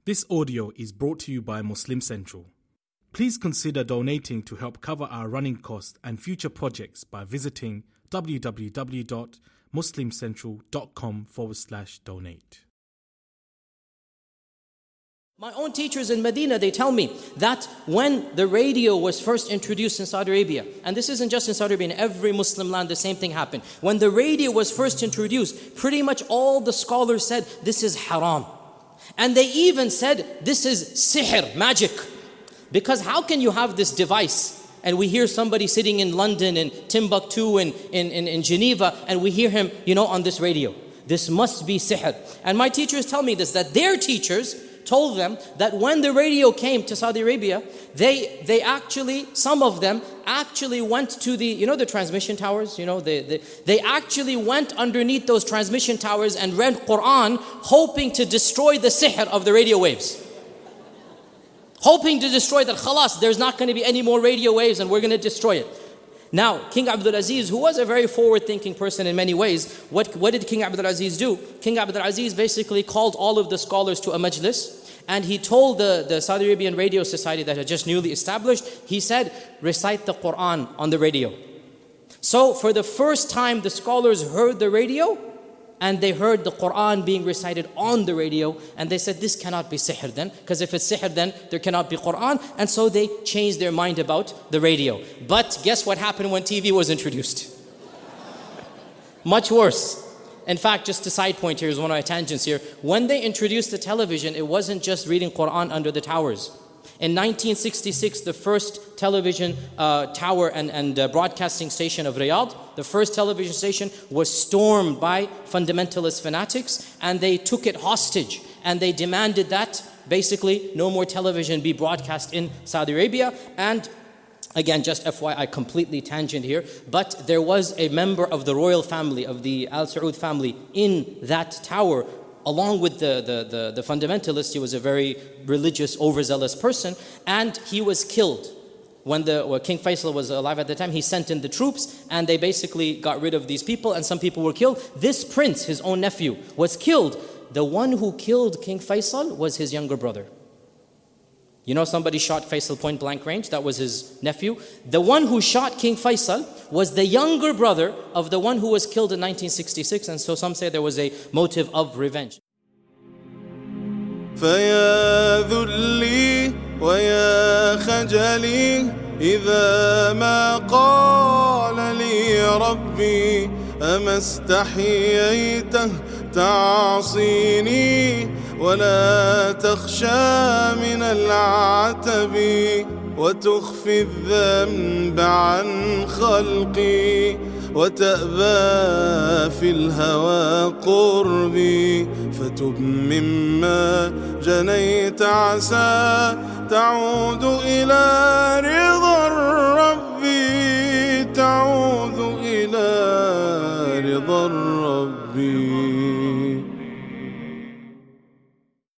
This audio is brought to you by Muslim Central. Please consider donating to help cover our running costs and future projects by visiting www.muslimcentral.com/donate. My own teachers in Medina, they tell me that when the radio was first introduced in Saudi Arabia, and this isn't just in Saudi Arabia, in every Muslim land the same thing happened. When the radio was first introduced, pretty much all the scholars said this is haram. And they even said this is sihr, magic. Because how can you have this device and we hear somebody sitting in London and Timbuktu and in Geneva and we hear him, on this radio. This must be sihr. And my teachers tell me this, that their teachers told them that when the radio came to Saudi Arabia, they actually, some of them actually went to the transmission towers, they actually went underneath those transmission towers and read Quran, hoping to destroy the sihr of the radio waves. Hoping to destroy that, khalas, there's not going to be any more radio waves and we're going to destroy it. Now, King Abdul Aziz, who was a very forward-thinking person in many ways, what did King Abdul Aziz do? King Abdul Aziz basically called all of the scholars to a majlis, and he told the Saudi Arabian Radio Society that had just newly established, he said, recite the Quran on the radio. So for the first time, the scholars heard the radio, and they heard the Quran being recited on the radio, and they said, this cannot be sihr then, because if it's sihr then there cannot be Quran, and so they changed their mind about the radio. But guess what happened when TV was introduced? Much worse. In fact, just a side point here is one of my tangents here. When they introduced the television, it wasn't just reading Quran under the towers. In 1966, the first television tower and broadcasting station of Riyadh, the first television station was stormed by fundamentalist fanatics, and they took it hostage, and they demanded that basically no more television be broadcast in Saudi Arabia. And again, just FYI, completely tangent here, but there was a member of the royal family, of the Al Saud family, in that tower, along with the fundamentalists. He was a very religious, overzealous person, and he was killed. When King Faisal was alive at the time, he sent in the troops, and they basically got rid of these people, and some people were killed. This prince, his own nephew, was killed. The one who killed King Faisal was his younger brother. Somebody shot Faisal point blank range, that was his nephew. The one who shot King Faisal was the younger brother of the one who was killed in 1966, and so some say there was a motive of revenge. فيا ذلي ويا خجلي إذا ما قال لي ربي أما استحييته تعصيني ولا تخشى من العتب وتخفي الذنب عن خلقي وتأبى في الهوى قربي فتب مما جنيت عسى تعود إلى رضا الرب تعود إلى رضا الرب